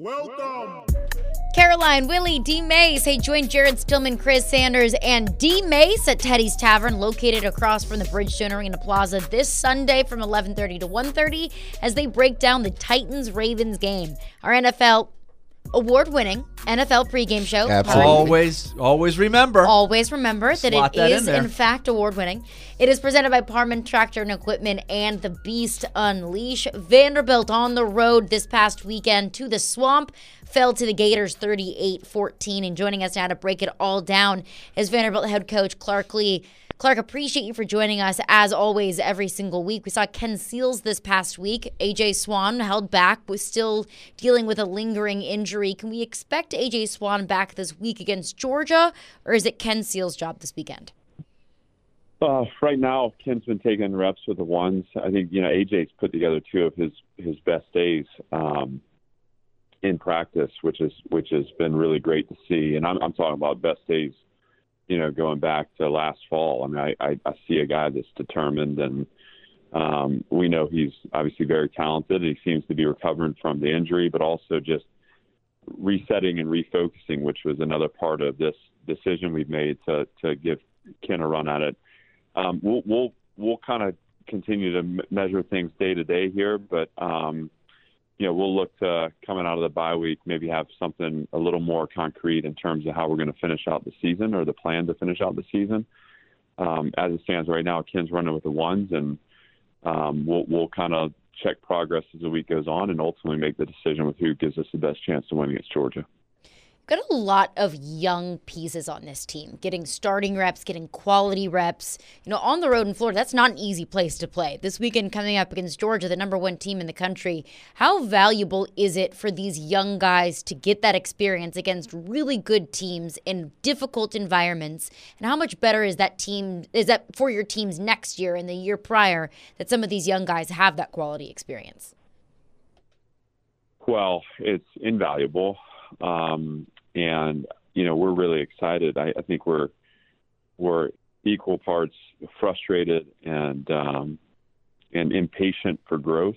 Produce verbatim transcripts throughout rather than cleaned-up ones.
Welcome. Caroline, Willie, D. Mace. Hey, join Jared Stillman, Chris Sanders, and D. Mace at Teddy's Tavern, located across from the Bridgestone Arena Plaza this Sunday from eleven thirty to one thirty as they break down the Titans-Ravens game. Our N F L award-winning N F L pregame show. Absolutely. Always, always remember. Always remember that Slot it that is, in, in fact, award-winning. It is presented by Parman Tractor and Equipment and the Beast Unleash. Vanderbilt on the road this past weekend to the Swamp. Fell to the Gators thirty-eight fourteen. And joining us now to break it all down is Vanderbilt head coach Clark Lea. Clark, appreciate you for joining us, as always, every single week. We saw Ken Seals this past week. A J. Swan held back, was still dealing with a lingering injury. Can we expect A J. Swan back this week against Georgia, or is it Ken Seals' job this weekend? Uh, right now, Ken's been taking reps with the ones. I think, you know, A J's put together two of his, his best days um, in practice, which is which has been really great to see. And I'm, I'm talking about best days, you know, going back to last fall. I mean, I, I, I see a guy that's determined, and um, we know he's obviously very talented. He seems to be recovering from the injury, but also just resetting and refocusing, which was another part of this decision we've made to to give Ken a run at it. Um, we'll we'll we'll kind of continue to m- measure things day to day here, but um, you know, we'll look to, coming out of the bye week, maybe have something a little more concrete in terms of how we're going to finish out the season, or the plan to finish out the season. Um, as it stands right now, Ken's running with the ones, and um, we'll we'll kind of check progress as the week goes on, and ultimately make the decision with who gives us the best chance to win against Georgia. Got a lot of young pieces on this team, getting starting reps, getting quality reps. You know, on the road in Florida, that's not an easy place to play. This weekend coming up against Georgia, the number one team in the country. How valuable is it for these young guys to get that experience against really good teams in difficult environments? And how much better is that team, is that for your teams next year and the year prior, that some of these young guys have that quality experience? Well, it's invaluable. Um, and, you know, we're really excited. I, I think we're, we're equal parts frustrated and, um, and impatient for growth,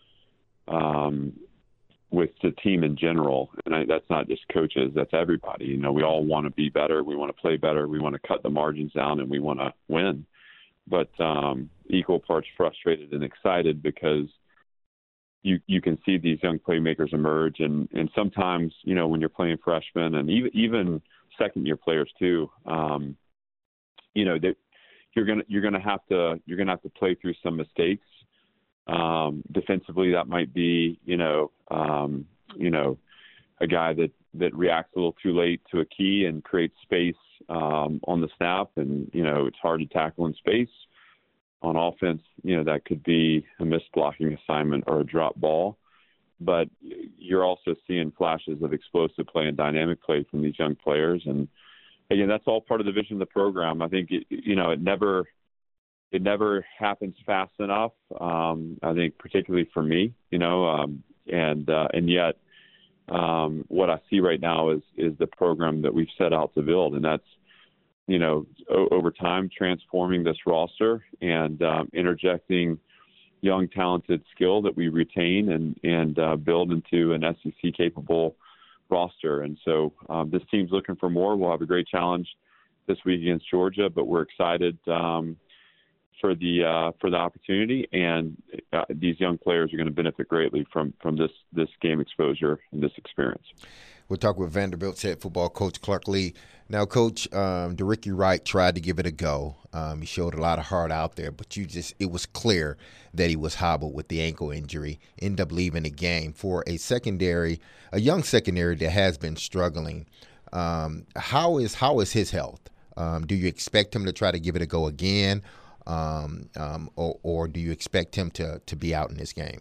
um, with the team in general. And I, that's not just coaches, that's everybody. You know, we all want to be better. We want to play better. We want to cut the margins down, and we want to win. But, um, equal parts frustrated and excited, because You you can see these young playmakers emerge, and, and sometimes, you know, when you're playing freshmen and even even second year players too, um, you know, that you're gonna you're gonna have to you're gonna have to play through some mistakes. Um, defensively, that might be, you know, um, you know, a guy that, that reacts a little too late to a key and creates space um, on the snap, and you know, it's hard to tackle in space. On offense, you know, that could be a missed blocking assignment or a drop ball. But you're also seeing flashes of explosive play and dynamic play from these young players. And again, that's all part of the vision of the program. I think, it, you know, it never it never happens fast enough, um, I think, particularly for me, you know, um, and uh, and yet um, what I see right now is is the program that we've set out to build. And that's, you know, o- over time, transforming this roster and um, interjecting young, talented skill that we retain and, and uh, build into an S E C-capable roster. And so um, this team's looking for more. We'll have a great challenge this week against Georgia, but we're excited um, for the uh, for the opportunity. And uh, these young players are going to benefit greatly from, from this, this game exposure and this experience. We'll talk with Vanderbilt's head football coach, Clark Lea. Now, Coach, um, DeRicky Wright tried to give it a go. Um, he showed a lot of heart out there, but you just it was clear that he was hobbled with the ankle injury, ended up leaving the game for a secondary, a young secondary that has been struggling. Um, how is how is his health? Um, do you expect him to try to give it a go again, um, um, or, or do you expect him to, to be out in this game?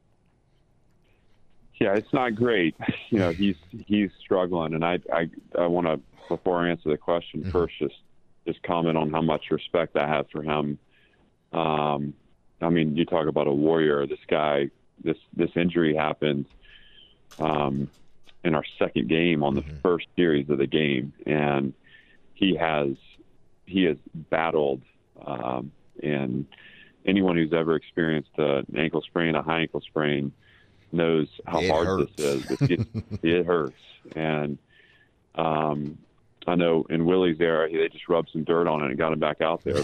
Yeah, it's not great. You know, he's he's struggling, and I I, I want to, before I answer the question, mm-hmm. first just just comment on how much respect I have for him. Um, I mean, you talk about a warrior. This guy, this this injury happened um, in our second game on the mm-hmm. first series of the game, and he has he has battled. Um, and anyone who's ever experienced an ankle sprain, a high ankle sprain, knows how It hard hurts. this is. It, it hurts. And um, I know in Willie's era, they just rubbed some dirt on it and got him back out there.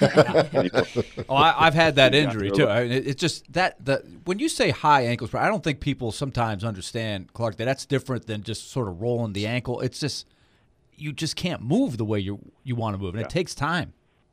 But Oh, I, I've had that Yeah, injury no, too. look- I mean, it, it's just that the when you say high ankle sprain, I don't think people sometimes understand, Clark, that that's different than just sort of rolling the ankle. It's just you just can't move the way you you want to move, and Yeah. it takes time.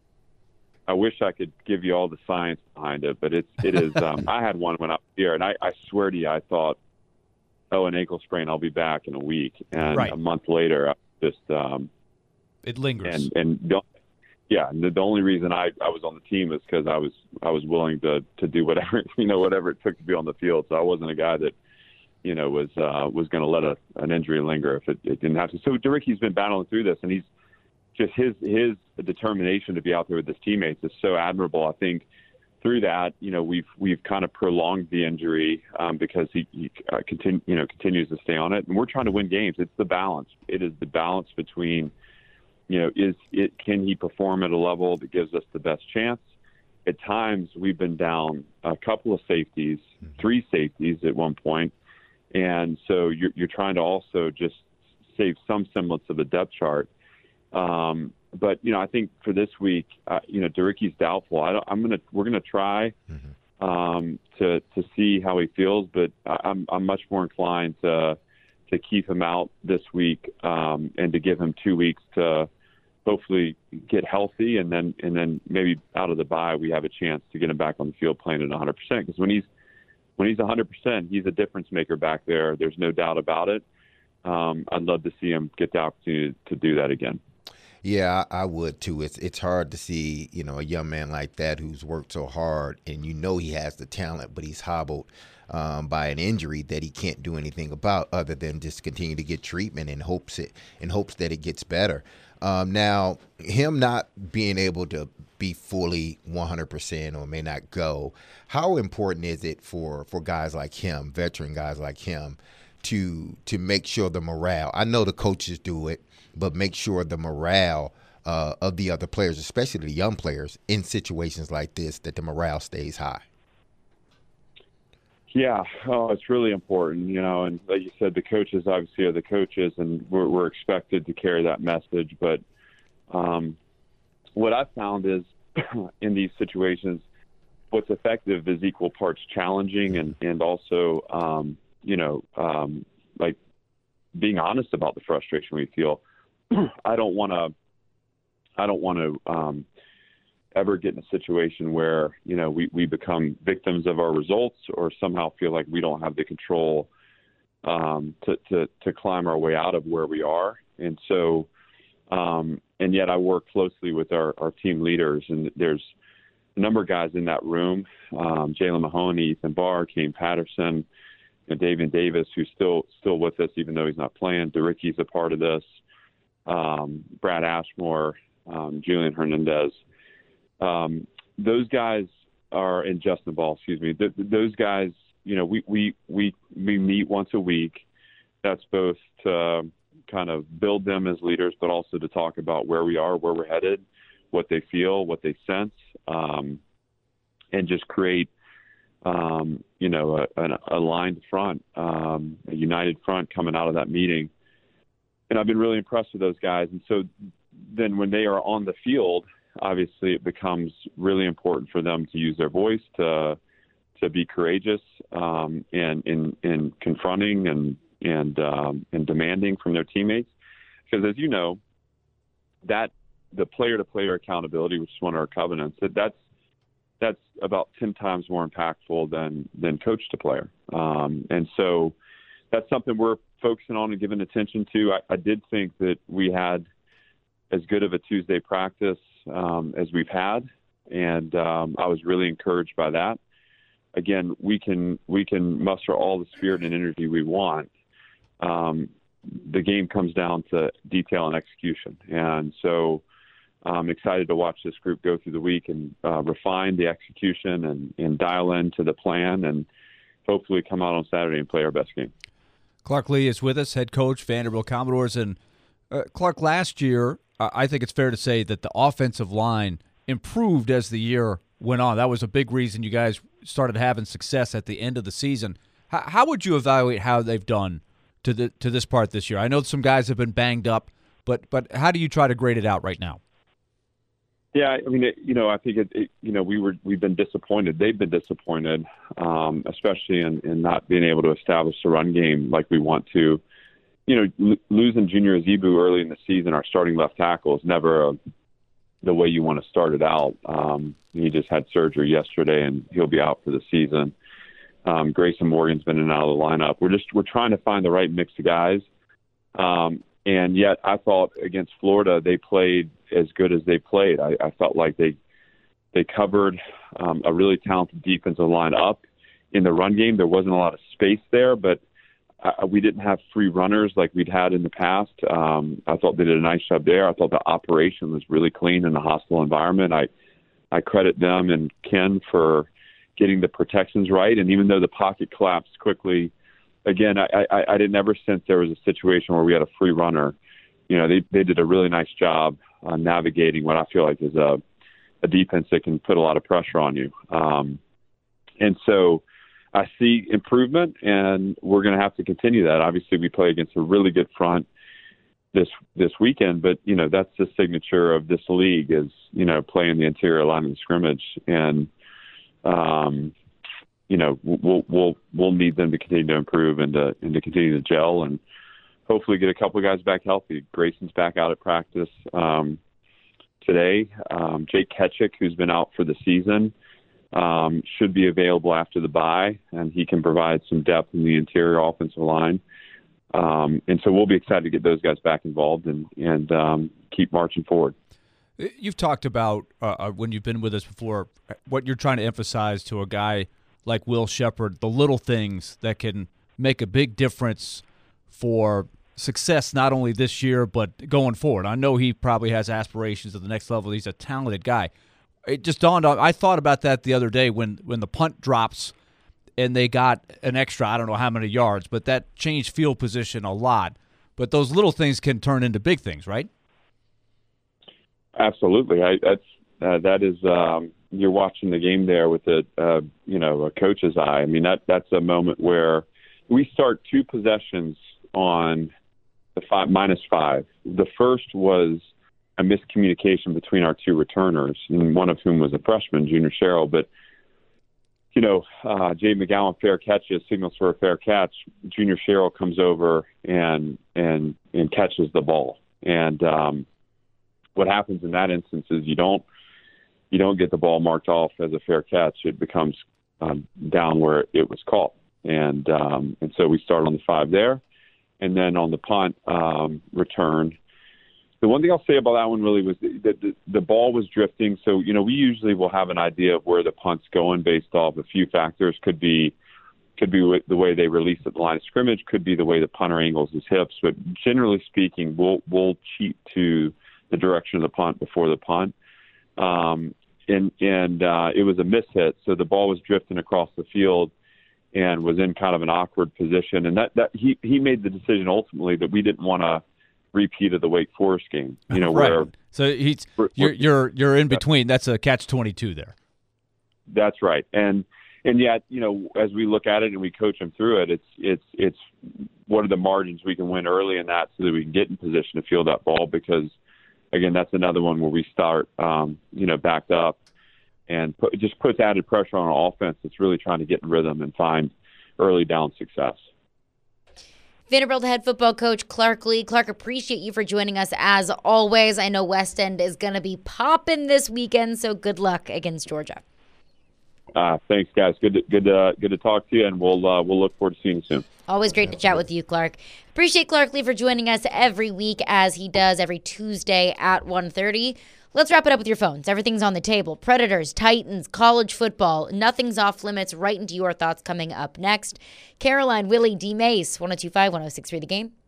I wish I could give you all the science behind it, but it's it is. Um, I had one when I was here, and I, I swear to you, I thought, oh, an ankle sprain, I'll be back in a week, and Right. a month later, I just um, It lingers. and and the, yeah, and the, the only reason I, I was on the team is because I was I was willing to to do whatever you know whatever it took to be on the field. So I wasn't a guy that you know was uh, was going to let a, an injury linger if it, it didn't have to. So DeRicky's been battling through this, and he's just his his determination to be out there with his teammates is so admirable. I think through that, you know, we've we've kind of prolonged the injury um, because he, he uh, continue you know continues to stay on it, and we're trying to win games. It's the balance. It is the balance between, you know, is it can he perform at a level that gives us the best chance? At times, we've been down a couple of safeties, three safeties at one point, and so you're you're trying to also just save some semblance of the depth chart. Um, but you know, I think for this week, uh, you know, DeRicky's doubtful. I don't, I'm gonna we're gonna try Mm-hmm. um, to to see how he feels, but I- I'm I'm much more inclined to to keep him out this week um, and to give him two weeks to hopefully get healthy, and then and then maybe out of the bye we have a chance to get him back on the field playing at one hundred percent. Because when he's when he's one hundred percent, he's a difference maker back there. There's no doubt about it. Um, I'd love to see him get the opportunity to do that again. Yeah, I, I would too. It's it's hard to see, you know, a young man like that who's worked so hard, and you know he has the talent, but he's hobbled um, by an injury that he can't do anything about other than just continue to get treatment in hopes it in hopes that it gets better. Um, now, him not being able to be fully one hundred percent or may not go, how important is it for for guys like him, veteran guys like him, to to make sure the morale? I know the coaches do it, but make sure the morale uh, of the other players, especially the young players, in situations like this, that the morale stays high. Yeah, oh, it's really important, you know, and like you said, the coaches obviously are the coaches, and we're, we're expected to carry that message. But um, what I've found is in these situations, what's effective is equal parts challenging and, and also, um, you know, um, like being honest about the frustration we feel. I don't want to, I don't want to um, ever get in a situation where, you know, we, we become victims of our results or somehow feel like we don't have the control um, to, to, to climb our way out of where we are. And so, um, and yet I work closely with our, our team leaders, and there's a number of guys in that room, um, Jalen Mahoney, Ethan Barr, Kane Patterson, and David Davis, who's still, still with us, even though he's not playing. DeRicky's a part of this. Um, Brad Ashmore, um, Julian Hernandez. Um, those guys are, and Justin Ball, excuse me, th- those guys, you know, we, we, we, we meet once a week. That's both to kind of build them as leaders, but also to talk about where we are, where we're headed, what they feel, what they sense, um, and just create, um, you know, a, an aligned front, um, a united front coming out of that meeting. And I've been really impressed with those guys. And so then when they are on the field, obviously it becomes really important for them to use their voice, to to be courageous um, and in, in confronting and and um, and demanding from their teammates. Because as you know, that the player-to-player accountability, which is one of our covenants, that that's that's about ten times more impactful than than coach-to-player. Um, and so that's something we're focusing on and giving attention to. I, I did think that we had as good of a Tuesday practice um, as we've had, and um, I was really encouraged by that. Again, we can we can muster all the spirit and energy we want. Um, the game comes down to detail and execution, and so I'm excited to watch this group go through the week and uh, refine the execution and, and dial into the plan, and hopefully come out on Saturday and play our best game. Clark Lea is with us, head coach, Vanderbilt Commodores. And uh, Clark, last year, uh, I think it's fair to say that the offensive line improved as the year went on. That was a big reason you guys started having success at the end of the season. How, how would you evaluate how they've done to the to this part this year? I know some guys have been banged up, but but how do you try to grade it out right now? Yeah, I mean, it, you know, I think it, it. You know, we were we've been disappointed. They've been disappointed, um, especially in, in not being able to establish the run game like we want to. You know, l- losing Junior Azebu early in the season, our starting left tackle, is never a, the way you want to start it out. Um, he just had surgery yesterday, and he'll be out for the season. Um, Grayson Morgan's been in and out of the lineup. We're just we're trying to find the right mix of guys. Um, and yet, I thought against Florida they played as good as they played. I, I felt like they they covered um, a really talented defensive line up in the run game. There wasn't a lot of space there, but uh, we didn't have free runners like we'd had in the past. Um, I thought they did a nice job there. I thought the operation was really clean in a hostile environment. I I credit them and Ken for getting the protections right. And even though the pocket collapsed quickly, again, I, I, I didn't ever sense there was a situation where we had a free runner. You know, they they did a really nice job uh, navigating what I feel like is a, a defense that can put a lot of pressure on you. Um, and so I see improvement, and we're going to have to continue that. Obviously, we play against a really good front this this weekend, but, you know, that's the signature of this league is, you know, playing the interior line of the scrimmage. And, um, you know, we'll we'll we'll need them to continue to improve and to and to continue to gel and hopefully get a couple of guys back healthy. Grayson's back out at practice um, today. Um, Jake Ketchick, who's been out for the season, um, should be available after the bye, and he can provide some depth in the interior offensive line. Um, and so we'll be excited to get those guys back involved and and um, keep marching forward. You've talked about uh, when you've been with us before what you're trying to emphasize to a guy like Will Sheppard, the little things that can make a big difference for success not only this year but going forward. I know he probably has aspirations at the next level. He's a talented guy. It just dawned on I thought about that the other day when when the punt drops and they got an extra, I don't know how many yards, but that changed field position a lot. But those little things can turn into big things, right? Absolutely. I, that's uh, that is um, you're watching the game there with a uh, you know a coach's eye. I mean that that's a moment where we start two possessions on the five minus five. The first was a miscommunication between our two returners, and one of whom was a freshman, Junior Sherrill. But you know, uh, Jay McGowan fair catches, signals for a fair catch. Junior Sherrill comes over and and and catches the ball. And um, what happens in that instance is you don't you don't get the ball marked off as a fair catch. It becomes um, down where it was caught. And um, and so we start on the five there. And then on the punt um, return, the one thing I'll say about that one really was that the, the ball was drifting. So, you know, we usually will have an idea of where the punt's going based off a few factors. Could be could be the way they release at the line of scrimmage, could be the way the punter angles his hips. But generally speaking, we'll, we'll cheat to the direction of the punt before the punt. Um, and and uh, it was a mishit, so the ball was drifting across the field and was in kind of an awkward position. And that, that he, he made the decision ultimately that we didn't want to repeat of the Wake Forest game. You know, right. where so he's we're, you're you're you're in between. That's a catch twenty-two there. That's right. And and yet, you know, as we look at it and we coach them through it, it's it's it's what are the margins we can win early in that so that we can get in position to field that ball, because again, that's another one where we start um, you know, backed up. And put, it just puts added pressure on an offense that's really trying to get in rhythm and find early down success. Vanderbilt head football coach Clark Lea. Clark, appreciate you for joining us as always. I know West End is going to be popping this weekend, so good luck against Georgia. Uh, thanks, guys. Good to, good to, good to talk to you, and we'll uh, we'll look forward to seeing you soon. Always great to chat with you, Clark. Appreciate Clark Lea for joining us every week, as he does every Tuesday at one thirty. Let's wrap it up with your phones. Everything's on the table. Predators, Titans, college football. Nothing's off limits. Right into your thoughts coming up next. Caroline, Willie, D. Mace, one oh two five, one oh six three The Game.